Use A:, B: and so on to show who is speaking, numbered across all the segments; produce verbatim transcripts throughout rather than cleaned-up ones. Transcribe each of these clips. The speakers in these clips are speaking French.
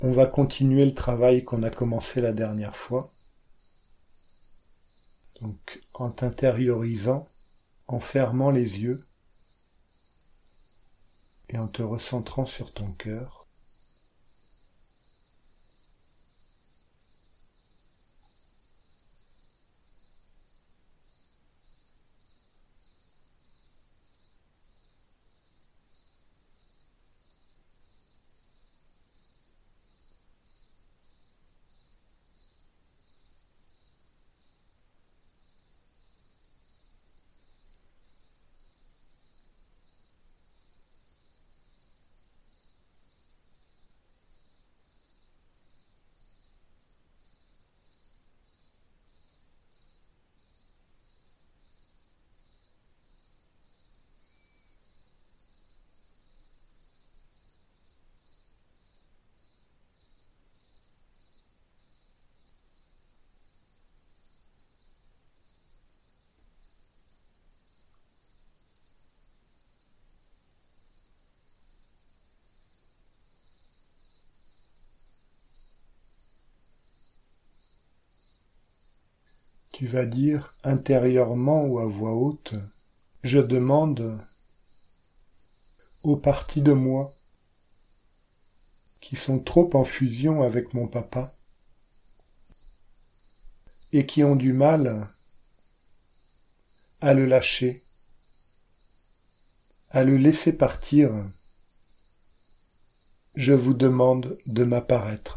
A: On va continuer le travail qu'on a commencé la dernière fois. Donc, en t'intériorisant, en fermant les yeux et en te recentrant sur ton cœur. Tu vas dire intérieurement ou à voix haute, je demande aux parties de moi qui sont trop en fusion avec mon papa et qui ont du mal à le lâcher, à le laisser partir, je vous demande de m'apparaître.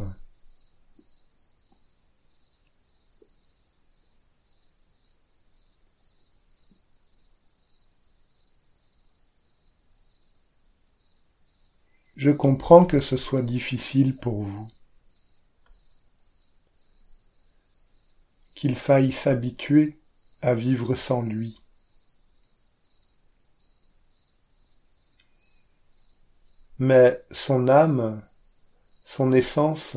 A: Je comprends que ce soit difficile pour vous, qu'il faille s'habituer à vivre sans lui. Mais son âme, son essence,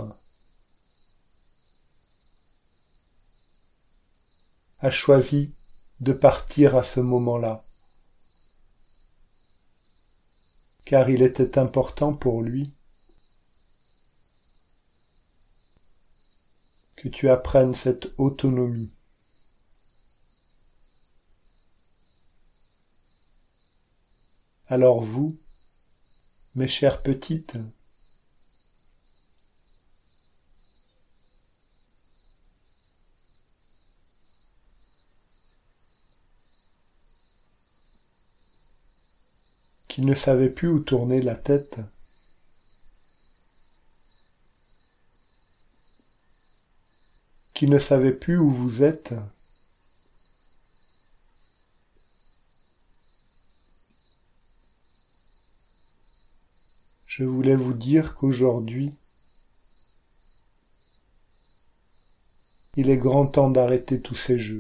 A: a choisi de partir à ce moment-là, car il était important pour lui que tu apprennes cette autonomie. Alors vous, mes chères petites, qui ne savez plus où tourner la tête, qui ne savez plus où vous êtes, je voulais vous dire qu'aujourd'hui, il est grand temps d'arrêter tous ces jeux.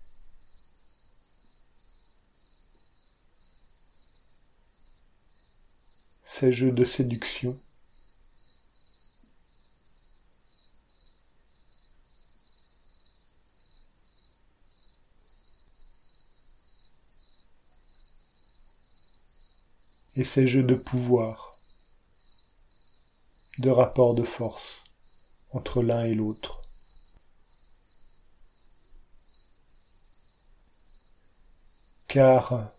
A: Ces jeux de séduction. Et ces jeux de pouvoir, de rapport de force entre l'un et l'autre. Car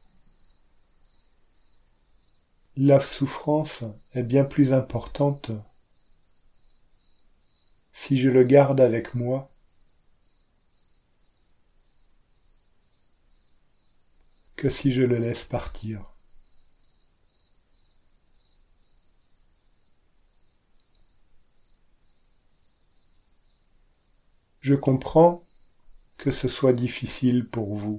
A: la souffrance est bien plus importante si je le garde avec moi que si je le laisse partir. Je comprends que ce soit difficile pour vous,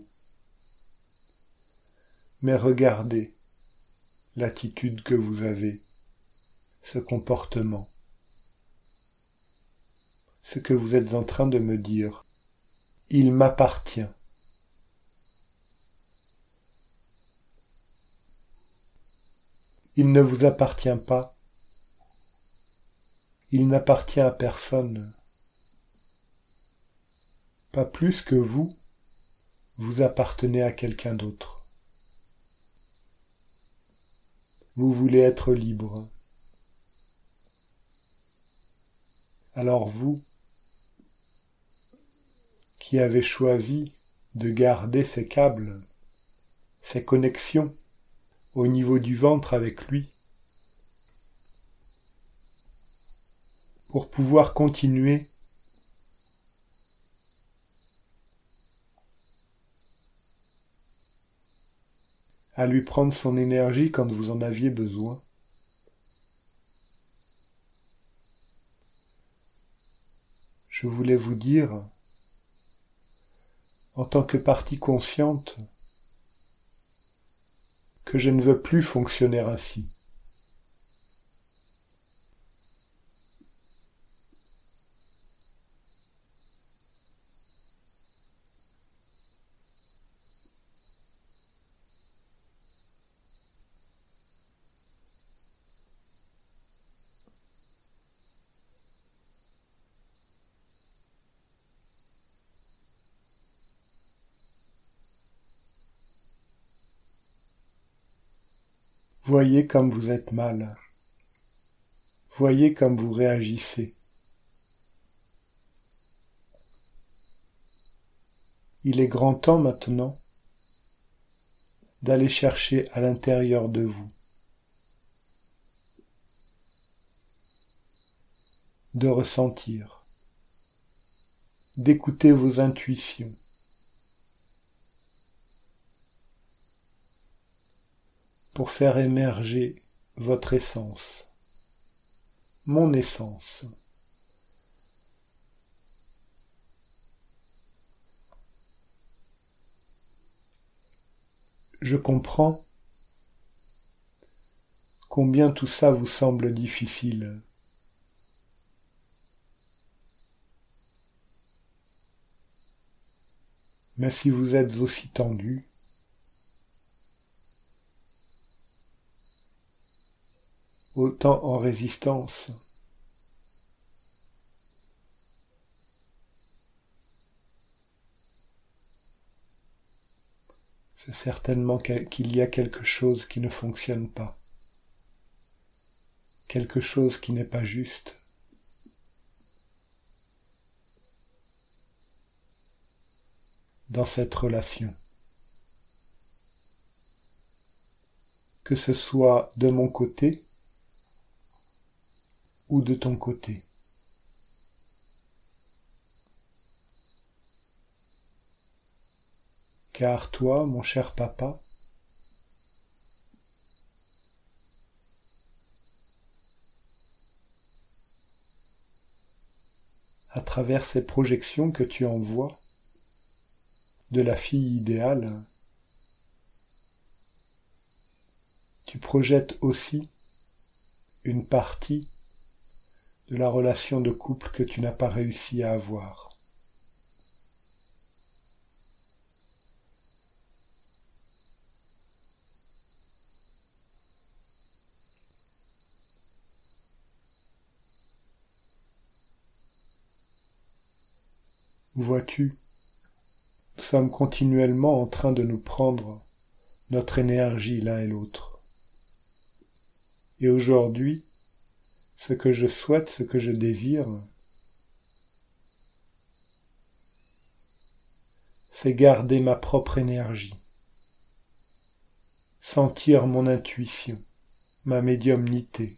A: mais regardez l'attitude que vous avez, ce comportement, ce que vous êtes en train de me dire. Il m'appartient. Il ne vous appartient pas. Il n'appartient à personne. Pas plus que vous, vous appartenez à quelqu'un d'autre. Vous voulez être libre. Alors vous, qui avez choisi de garder ces câbles, ces connexions au niveau du ventre avec lui, pour pouvoir continuer à lui prendre son énergie quand vous en aviez besoin. Je voulais vous dire, en tant que partie consciente, que je ne veux plus fonctionner ainsi. Voyez comme vous êtes mal. Voyez comme vous réagissez. Il est grand temps maintenant d'aller chercher à l'intérieur de vous, de ressentir, d'écouter vos intuitions, pour faire émerger votre essence, mon essence. Je comprends combien tout ça vous semble difficile. Mais si vous êtes aussi tendu, autant en résistance, c'est certainement qu'il y a quelque chose qui ne fonctionne pas, quelque chose qui n'est pas juste. Dans cette relation. Que ce soit de mon côté ou de ton côté. Car toi, mon cher papa, à travers ces projections que tu envoies de la fille idéale, tu projettes aussi une partie de la relation de couple que tu n'as pas réussi à avoir. Vois-tu, nous sommes continuellement en train de nous prendre notre énergie l'un et l'autre. Et aujourd'hui, ce que je souhaite, ce que je désire, c'est garder ma propre énergie, sentir mon intuition, ma médiumnité.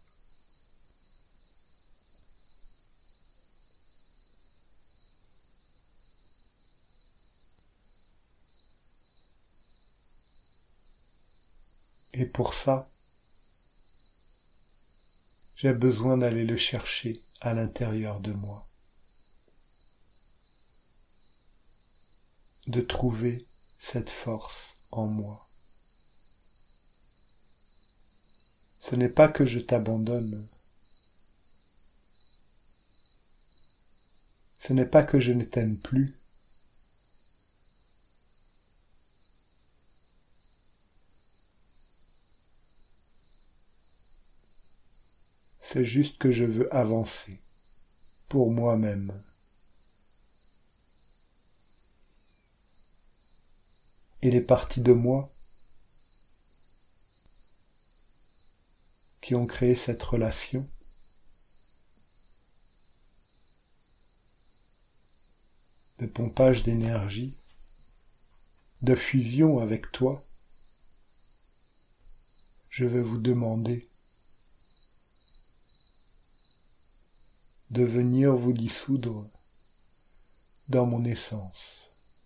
A: Et pour ça, j'ai besoin d'aller le chercher à l'intérieur de moi, de trouver cette force en moi. Ce n'est pas que je t'abandonne, ce n'est pas que je ne t'aime plus, c'est juste que je veux avancer pour moi-même. Et les parties de moi qui ont créé cette relation de pompage d'énergie, de fusion avec toi, je vais vous demander de venir vous dissoudre dans mon essence.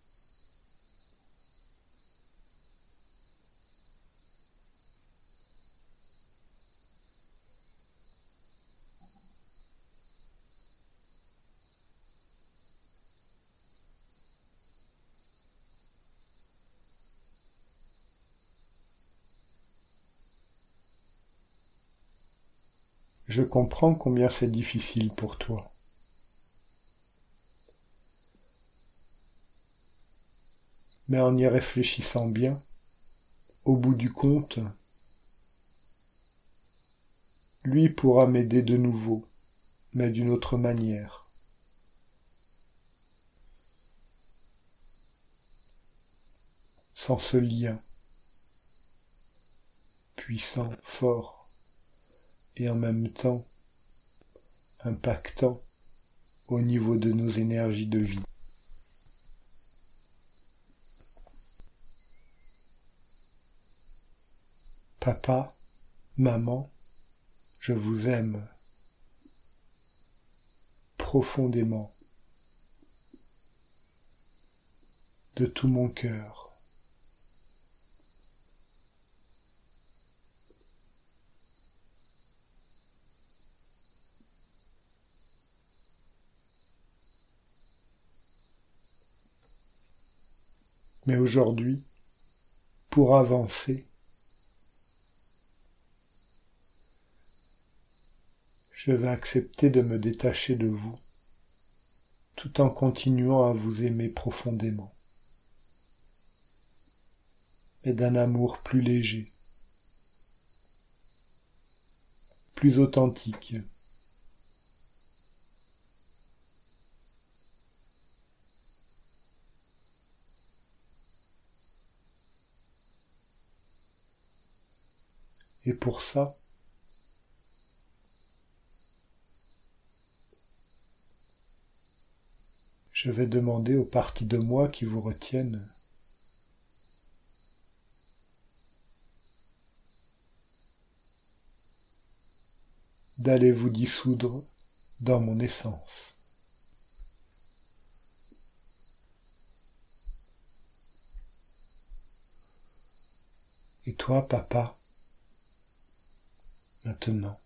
A: Je comprends combien c'est difficile pour toi. Mais en y réfléchissant bien, au bout du compte, lui pourra m'aider de nouveau, mais d'une autre manière. Sans ce lien puissant, fort, et en même temps impactant au niveau de nos énergies de vie. Papa, maman, je vous aime profondément, de tout mon cœur. Mais aujourd'hui, pour avancer, je vais accepter de me détacher de vous, tout en continuant à vous aimer profondément, mais d'un amour plus léger, plus authentique. Et pour ça, je vais demander aux parties de moi qui vous retiennent d'aller vous dissoudre dans mon essence. Et toi, papa, maintenant,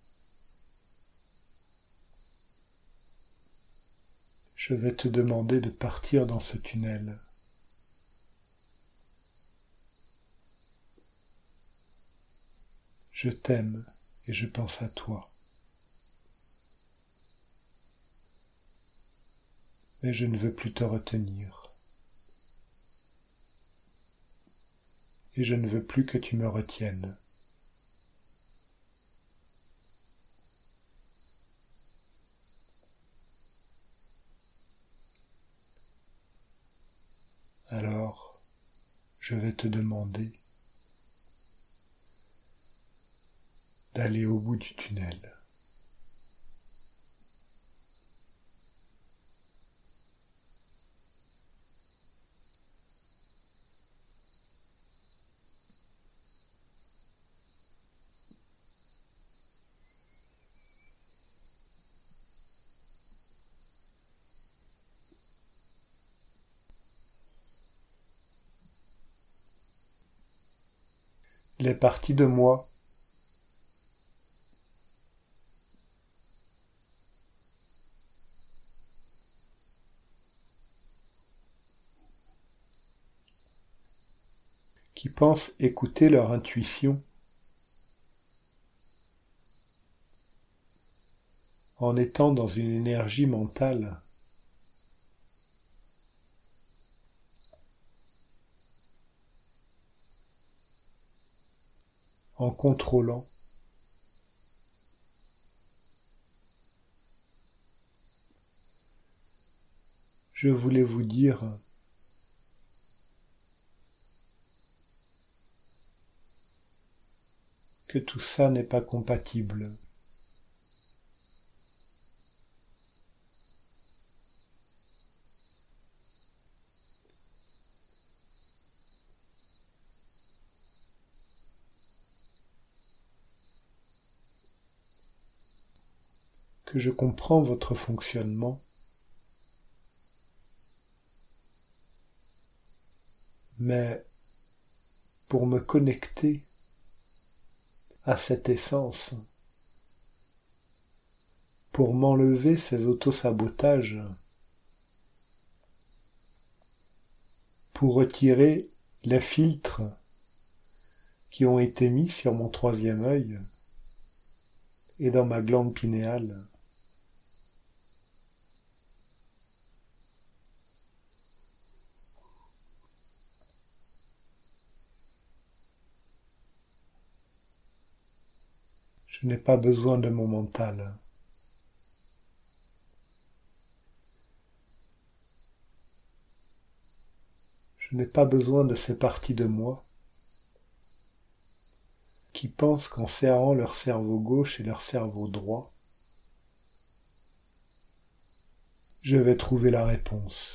A: je vais te demander de partir dans ce tunnel. Je t'aime et je pense à toi. Mais je ne veux plus te retenir. Et je ne veux plus que tu me retiennes. Alors, je vais te demander d'aller au bout du tunnel. Les parties de moi qui pensent écouter leur intuition en étant dans une énergie mentale, en contrôlant, je voulais vous dire que tout ça n'est pas compatible. que je comprends votre fonctionnement, mais pour me connecter à cette essence, pour m'enlever ces autosabotages, pour retirer les filtres qui ont été mis sur mon troisième œil et dans ma glande pinéale. Je n'ai pas besoin de mon mental. Je n'ai pas besoin de ces parties de moi qui pensent qu'en serrant leur cerveau gauche et leur cerveau droit, je vais trouver la réponse.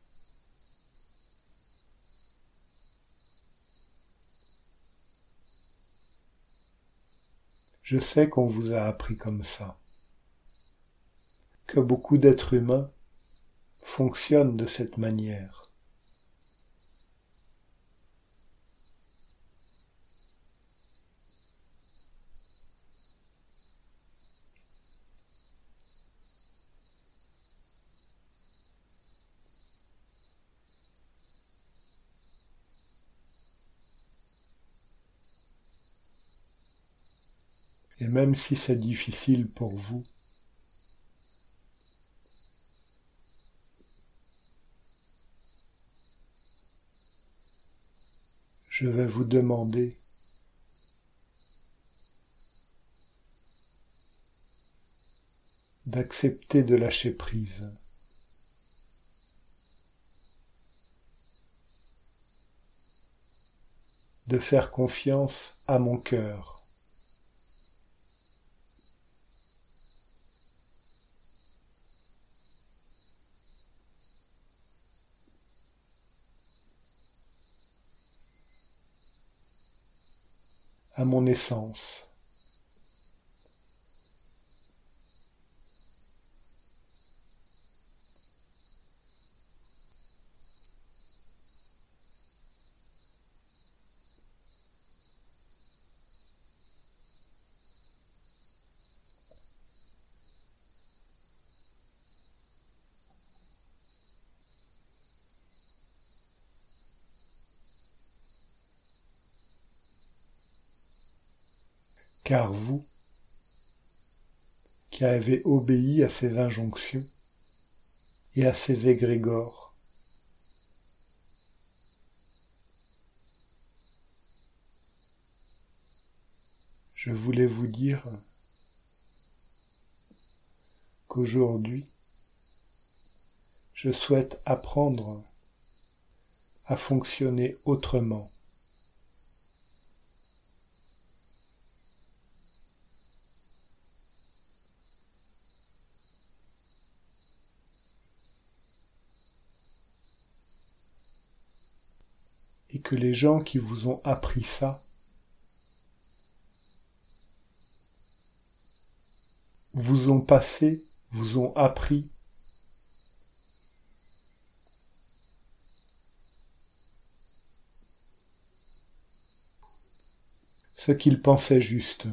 A: Je sais qu'on vous a appris comme ça, que beaucoup d'êtres humains fonctionnent de cette manière. Et même si c'est difficile pour vous, je vais vous demander d'accepter de lâcher prise, de faire confiance à mon cœur, à mon essence. Car vous, qui avez obéi à ces injonctions et à ces égrégores, je voulais vous dire qu'aujourd'hui, je souhaite apprendre à fonctionner autrement. Et que les gens qui vous ont appris ça vous ont passé, vous ont appris ce qu'ils pensaient juste.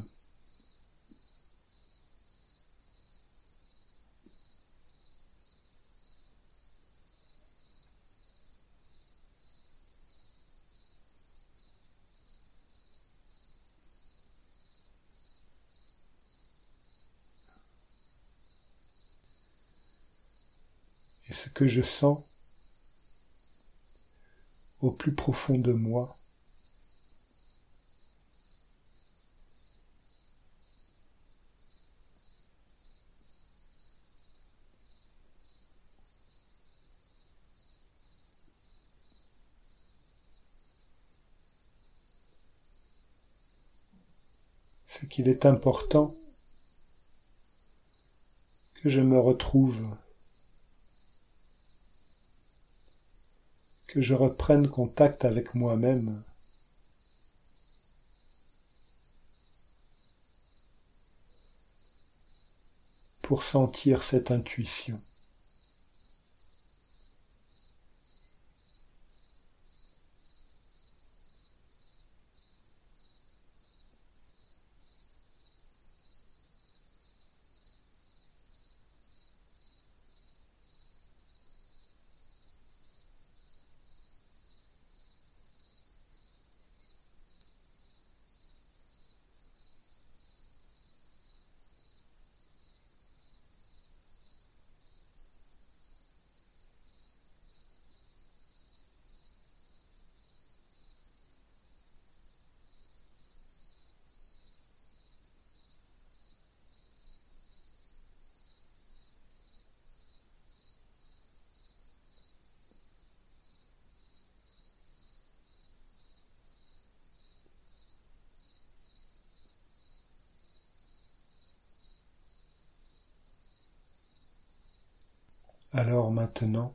A: Et ce que je sens au plus profond de moi, c'est qu'il est important que je me retrouve, que je reprenne contact avec moi-même, pour sentir cette intuition. Alors maintenant,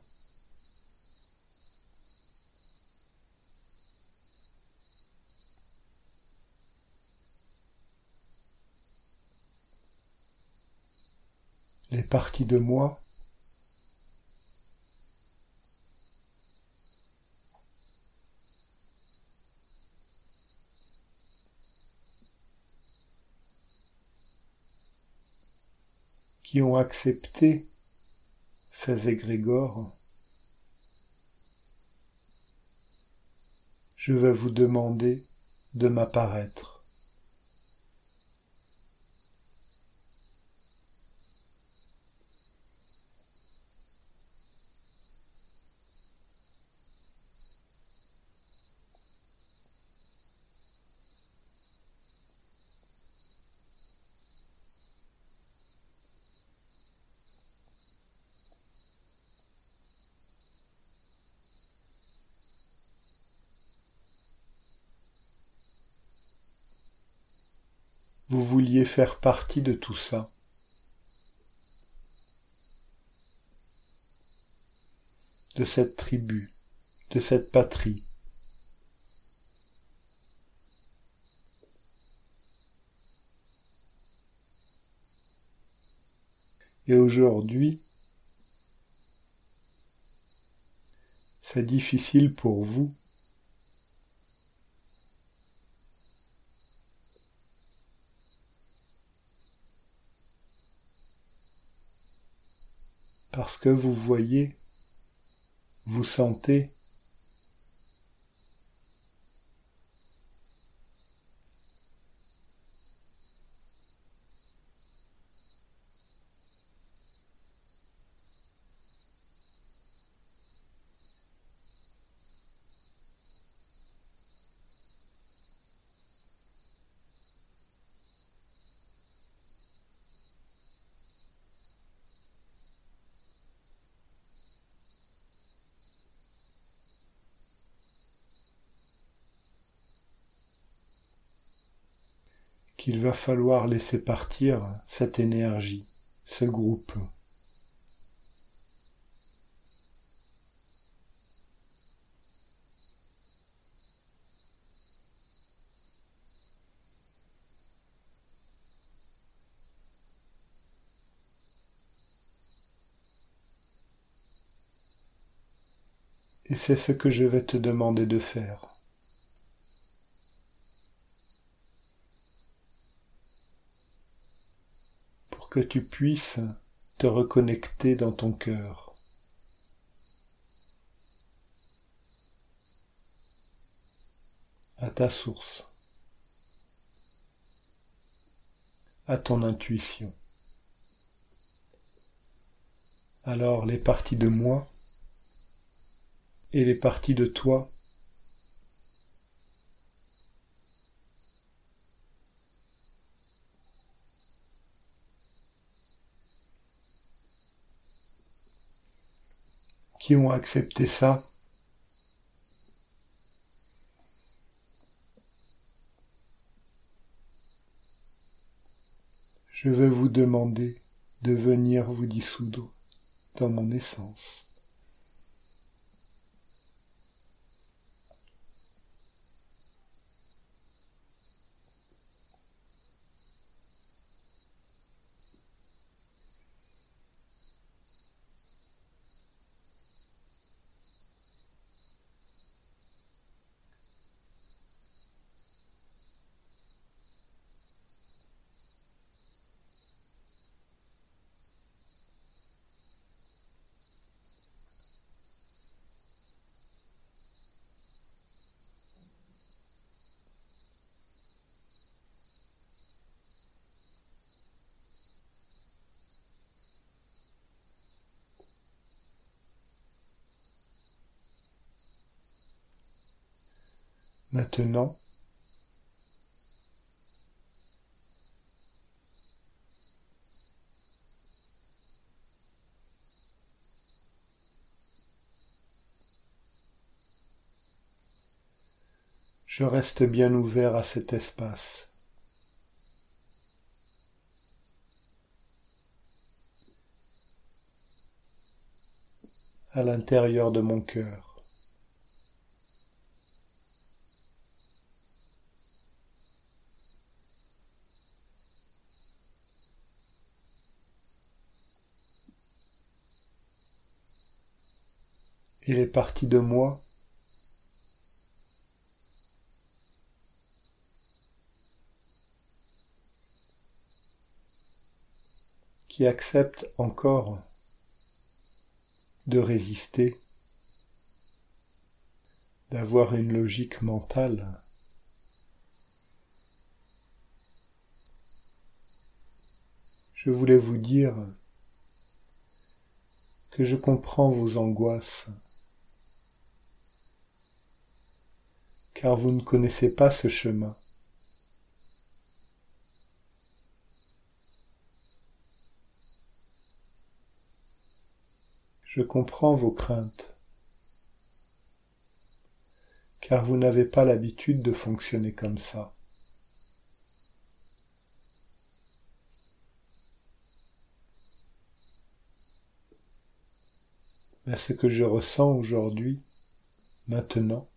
A: les parties de moi qui ont accepté ces égrégores, je vais vous demander de m'apparaître. Vous vouliez faire partie de tout ça. De cette tribu, de cette patrie. Et aujourd'hui, c'est difficile pour vous parce que vous voyez, vous sentez qu'il va falloir laisser partir cette énergie, ce groupe. Et c'est ce que je vais te demander de faire. Pour que tu puisses te reconnecter dans ton cœur. À ta source. À ton intuition. Alors les parties de moi et les parties de toi qui ont accepté ça, je vais vous demander de venir vous dissoudre dans mon essence. Maintenant, je reste bien ouvert à cet espace. À l'intérieur de mon cœur. Et les parties de moi qui acceptent encore de résister, d'avoir une logique mentale, je voulais vous dire que je comprends vos angoisses, car vous ne connaissez pas ce chemin. Je comprends vos craintes, car vous n'avez pas l'habitude de fonctionner comme ça. Mais ce que je ressens aujourd'hui, maintenant,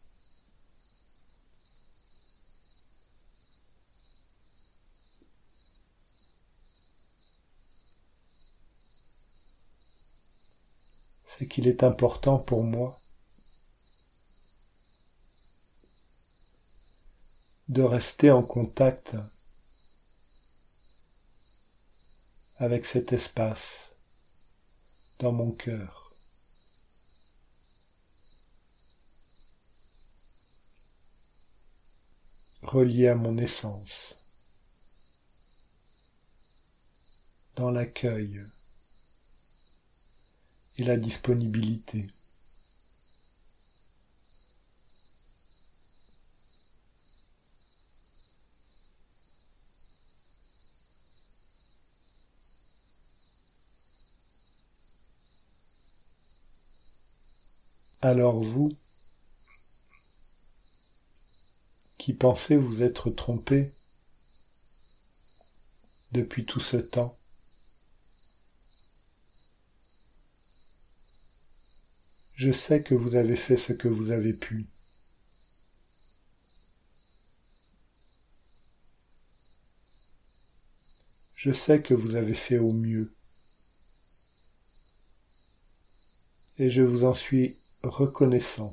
A: c'est qu'il est important pour moi de rester en contact avec cet espace dans mon cœur. Relié à mon essence, dans l'accueil et la disponibilité. Alors vous, qui pensez vous être trompé depuis tout ce temps, je sais que vous avez fait ce que vous avez pu. Je sais que vous avez fait au mieux. Et je vous en suis reconnaissant.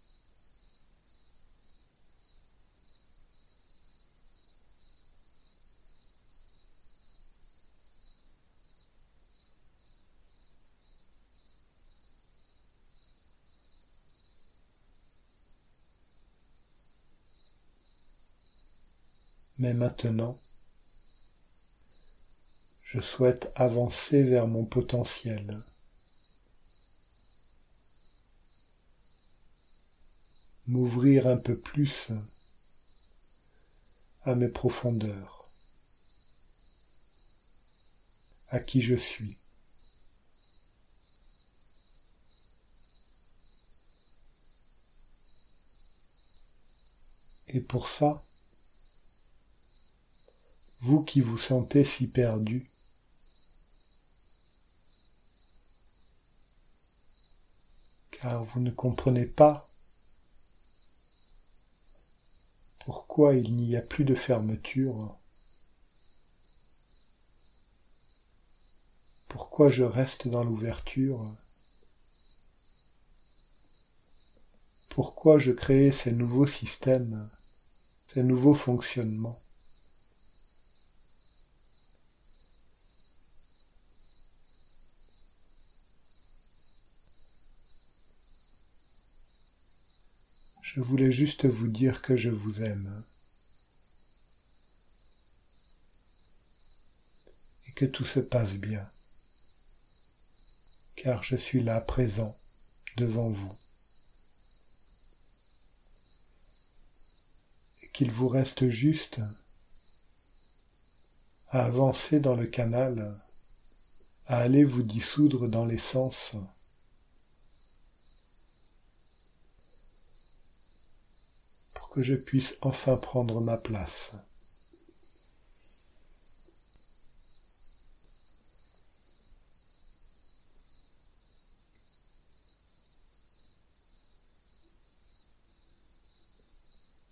A: Mais maintenant, je souhaite avancer vers mon potentiel. M'ouvrir un peu plus à mes profondeurs, à qui je suis. Et pour ça, vous qui vous sentez si perdu, car vous ne comprenez pas pourquoi il n'y a plus de fermeture, pourquoi je reste dans l'ouverture, pourquoi je crée ces nouveaux systèmes, ces nouveaux fonctionnements. Je voulais juste vous dire que je vous aime et que tout se passe bien, car je suis là présent devant vous. qu'il vous reste juste à avancer dans le canal, à aller vous dissoudre dans l'essence, pour que je puisse enfin prendre ma place.